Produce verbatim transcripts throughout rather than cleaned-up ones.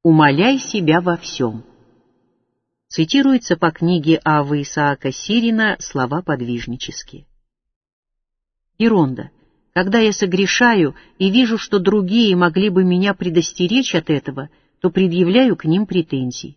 Умаляй себя во всем. Цитируется по книге Аввы Исаака Сирина слова подвижнические. Геронда, когда я согрешаю и вижу, что другие могли бы меня предостеречь от этого, то предъявляю к ним претензий.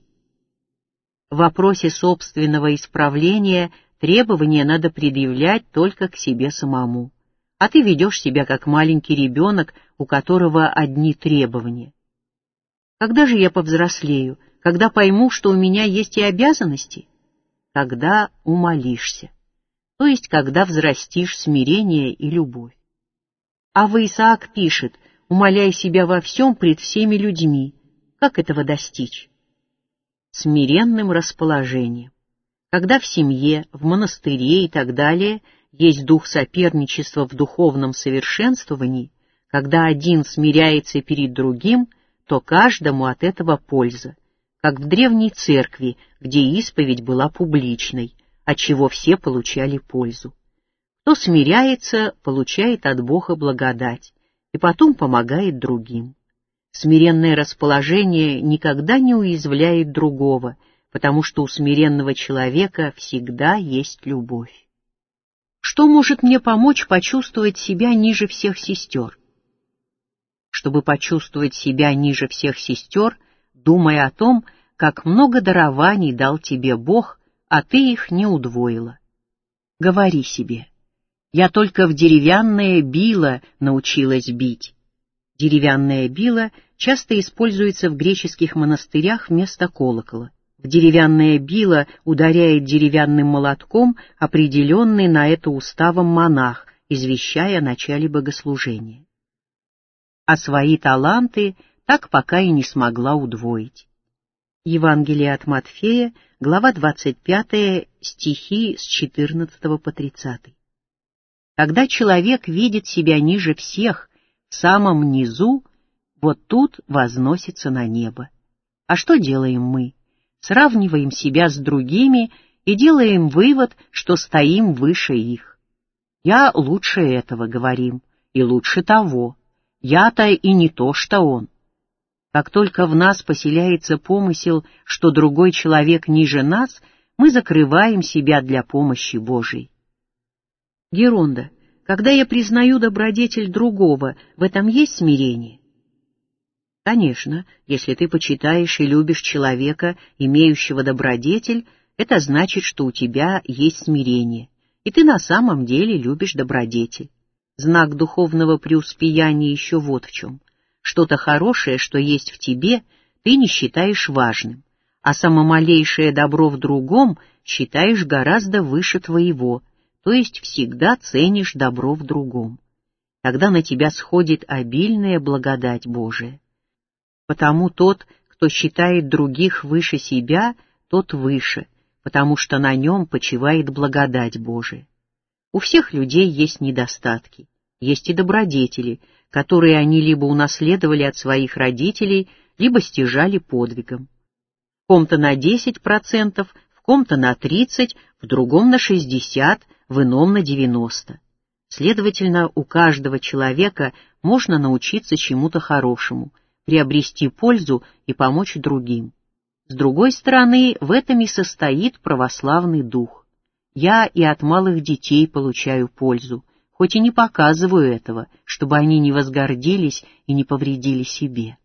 В вопросе собственного исправления требования надо предъявлять только к себе самому, а ты ведешь себя как маленький ребенок, у которого одни требования. Когда же я повзрослею, когда пойму, что у меня есть и обязанности? Когда умолишься, то есть когда взрастишь смирение и любовь. Авва Исаак пишет: «Умаляй себя во всем пред всеми людьми». Как этого достичь? Смиренным расположением. Когда в семье, в монастыре и так далее есть дух соперничества в духовном совершенствовании, когда один смиряется перед другим, то каждому от этого польза, как в древней церкви, где исповедь была публичной, от чего все получали пользу. Кто смиряется, получает от Бога благодать и потом помогает другим. Смиренное расположение никогда не уязвляет другого, потому что у смиренного человека всегда есть любовь. Что может мне помочь почувствовать себя ниже всех сестер? Чтобы почувствовать себя ниже всех сестер, думай о том, как много дарований дал тебе Бог, а ты их не удвоила. Говори себе: «Я только в деревянное било научилась бить». Деревянное било часто используется в греческих монастырях вместо колокола. В деревянное било ударяет деревянным молотком определенный на это уставом монах, извещая о начале богослужения. А свои таланты так пока и не смогла удвоить. Евангелие от Матфея, глава двадцать пятая, стихи с четырнадцатого по тридцатый. Когда человек видит себя ниже всех, в самом низу, вот тут возносится на небо. А что делаем мы? Сравниваем себя с другими и делаем вывод, что стоим выше их. «Я лучше этого», — говорим, — «и лучше того. Я-то и не то, что он». Как только в нас поселяется помысел, что другой человек ниже нас, мы закрываем себя для помощи Божией. Геронда, когда я признаю добродетель другого, в этом есть смирение? Конечно, если ты почитаешь и любишь человека, имеющего добродетель, это значит, что у тебя есть смирение, и ты на самом деле любишь добродетель. Знак духовного преуспеяния еще вот в чем. Что-то хорошее, что есть в тебе, ты не считаешь важным, а самомалейшее добро в другом считаешь гораздо выше твоего, то есть всегда ценишь добро в другом. Тогда на тебя сходит обильная благодать Божия. Потому тот, кто считает других выше себя, тот выше, потому что на нем почивает благодать Божия. У всех людей есть недостатки, есть и добродетели, которые они либо унаследовали от своих родителей, либо стяжали подвигом. В ком-то на десять процентов, в ком-то на тридцать, в другом на шестьдесят, в ином на девяносто. Следовательно, у каждого человека можно научиться чему-то хорошему, приобрести пользу и помочь другим. С другой стороны, в этом и состоит православный дух. Я и от малых детей получаю пользу, хоть и не показываю этого, чтобы они не возгордились и не повредили себе.